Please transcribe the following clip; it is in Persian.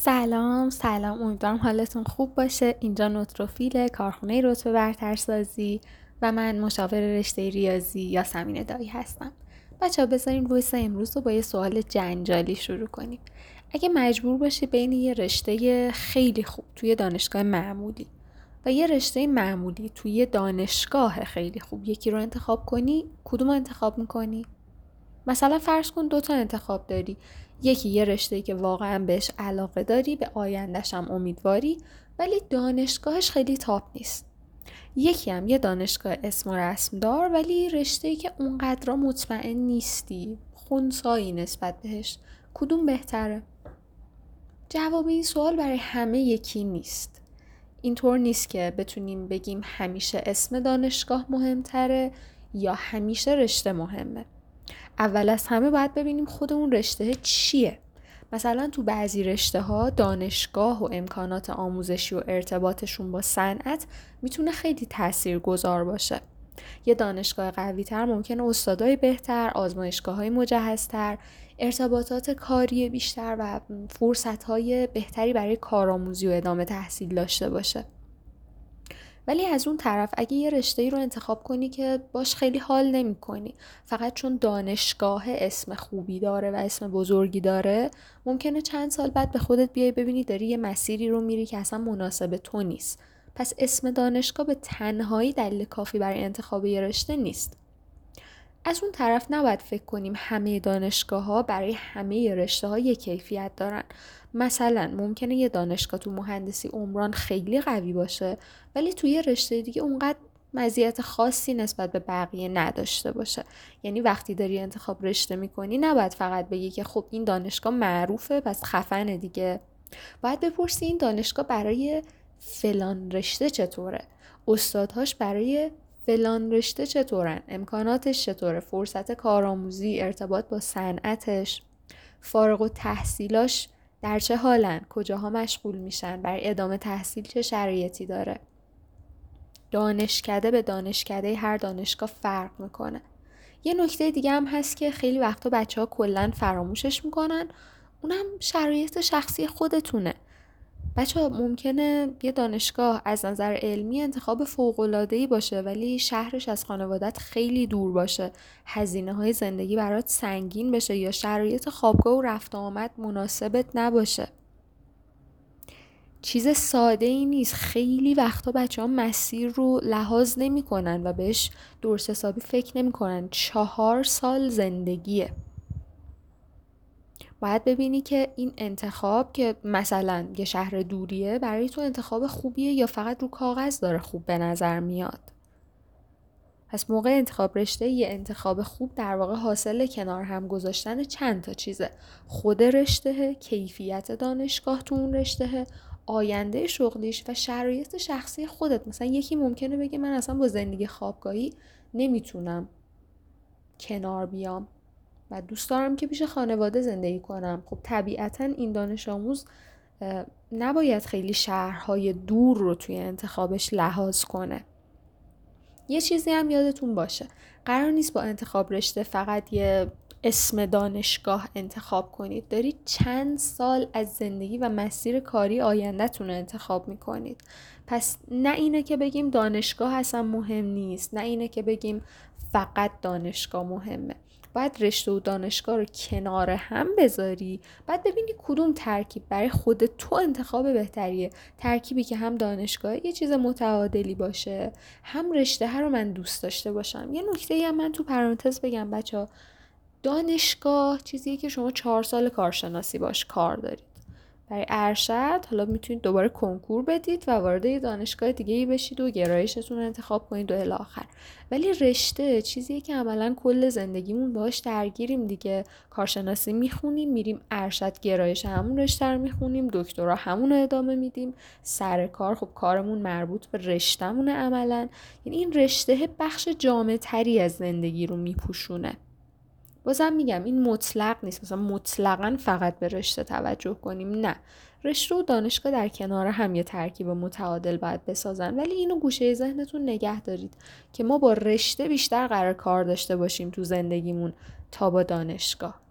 سلام امیدوارم حالتون خوب باشه. اینجا نوتروفیل کارخونه رتبه برترسازی و من مشاور رشته ریاضی یاسمین دایی هستم. بچه‌ها بذارین وایس امروز رو با یه سوال جنجالی شروع کنیم. اگه مجبور باشی بین یه رشته خیلی خوب توی دانشگاه معمولی و یه رشته معمولی توی دانشگاه خیلی خوب یکی رو انتخاب کنی، کدوم رو انتخاب میکنی؟ مثلا فرض کن 2 تا انتخاب داری. یکی یه رشته‌ای که واقعا بهش علاقه داری، به آینده‌ش هم امیدواری، ولی دانشگاهش خیلی تاپ نیست. یکی هم یه دانشگاه اسم و رسم دار ولی رشته‌ای که اونقدر مطمئن نیستی، خنثایی نسبت بهش. کدوم بهتره؟ جواب این سوال برای همه یکی نیست. اینطور نیست که بتونیم بگیم همیشه اسم دانشگاه مهمتره یا همیشه رشته مهمه. اول از همه باید ببینیم خود اون رشته چیه. مثلا تو بعضی رشته ها دانشگاه و امکانات آموزشی و ارتباطشون با صنعت میتونه خیلی تاثیرگذار باشه. یه دانشگاه قوی تر ممکنه استادای بهتر، آزمایشگاه‌های مجهزتر، ارتباطات کاری بیشتر و فرصت‌های بهتری برای کارآموزی و ادامه تحصیل داشته باشه. ولی از اون طرف اگه یه رشته‌ای رو انتخاب کنی که باش خیلی حال نمی‌کنی، فقط چون دانشگاه اسم خوبی داره و اسم بزرگی داره، ممکنه چند سال بعد به خودت بیای ببینی داری یه مسیری رو میری که اصلا مناسب تو نیست. پس اسم دانشگاه به تنهایی دلیل کافی برای انتخاب یه رشته نیست. از اون طرف نباید فکر کنیم همه دانشگاه‌ها برای همه رشته‌ها یک کیفیت دارن. مثلا ممکنه یه دانشگاه تو مهندسی عمران خیلی قوی باشه ولی توی یه رشته دیگه اونقدر مزیت خاصی نسبت به بقیه نداشته باشه. یعنی وقتی داری انتخاب رشته میکنی نباید فقط بگی که خب این دانشگاه معروفه پس خفنه دیگه. باید بپرسی این دانشگاه برای فلان رشته چطوره؟ استادهاش برای فلان رشته چطورن؟ امکاناتش چطوره؟ فرصت کارآموزی، ارتباط با صنعتش، فارغ التحصیلاش در چه حالن؟ کجاها مشغول میشن؟ برای ادامه تحصیل چه شرایطی داره؟ دانشکده به دانشکده هر دانشگاه فرق میکنه. یه نکته دیگه هم هست که خیلی وقتا بچه‌ها کلاً فراموشش میکنن، اونم شرایط شخصی خودتونه. بچه‌ها ممکنه یه دانشگاه از نظر علمی انتخاب فوق‌العاده‌ای باشه ولی شهرش از خانوادت خیلی دور باشه، هزینه‌های زندگی برات سنگین بشه یا شرایط خوابگاه و رفت و آمد مناسبت نباشه. چیز ساده ای نیست. خیلی وقتا بچه‌ها مسیر رو لحاظ نمی‌کنن و بهش درست حسابی فکر نمی‌کنن. 4 سال زندگیه. باید ببینی که این انتخاب که مثلا یه شهر دوریه برای تو انتخاب خوبیه یا فقط رو کاغذ داره خوب به نظر میاد. پس موقع انتخاب رشته یه انتخاب خوب در واقع حاصل کنار هم گذاشتن چند تا چیزه. خود رشته، کیفیت دانشگاه تو اون رشته، آینده شغلیش و شرایط شخصی خودت. مثلا یکی ممکنه بگه من اصلا با زندگی خوابگاهی نمیتونم کنار بیام و دوست دارم که پیش خانواده زندگی کنم. خب طبیعتاً این دانش آموز نباید خیلی شهرهای دور رو توی انتخابش لحاظ کنه. یه چیزی هم یادتون باشه، قرار نیست با انتخاب رشته فقط یه اسم دانشگاه انتخاب کنید. دارید چند سال از زندگی و مسیر کاری آینده‌تون رو انتخاب میکنید. پس نه اینه که بگیم دانشگاه اصلا مهم نیست، نه اینه که بگیم فقط دانشگاه مهمه. باید رشته و دانشگاه رو کنار هم بذاری، بعد ببینی کدوم ترکیب برای خود تو انتخاب بهتریه. ترکیبی که هم دانشگاه یه چیز متعادلی باشه، هم رشته ها رو من دوست داشته باشم. یه نکته هم من تو پرانتز بگم بچه، دانشگاه چیزیه که شما 4 سال کارشناسی باش کار دارید. برای ارشد حالا میتونید دوباره کنکور بدید و وارد یه دانشگاه دیگه‌ای بشید و گرایشتون رو انتخاب کنید و الی آخر. ولی رشته چیزیه که عملاً کل زندگیمون باهاش درگیریم دیگه. کارشناسی میخونیم، میریم ارشد گرایش همون رشته رو میخونیم، دکترا همون رو ادامه میدیم، سر کار خب کارمون مربوط به رشته‌مونه عملاً. یعنی این رشته بخش جامع‌تری از زندگی رو میپوشونه. بازم میگم این مطلق نیست، مثلا مطلقاً فقط به رشته توجه کنیم، نه. رشته و دانشگاه در کنار هم یه ترکیب متعادل باید بسازن، ولی اینو گوشه ذهنتون نگه دارید که ما با رشته بیشتر قرار کار داشته باشیم تو زندگیمون تا با دانشگاه.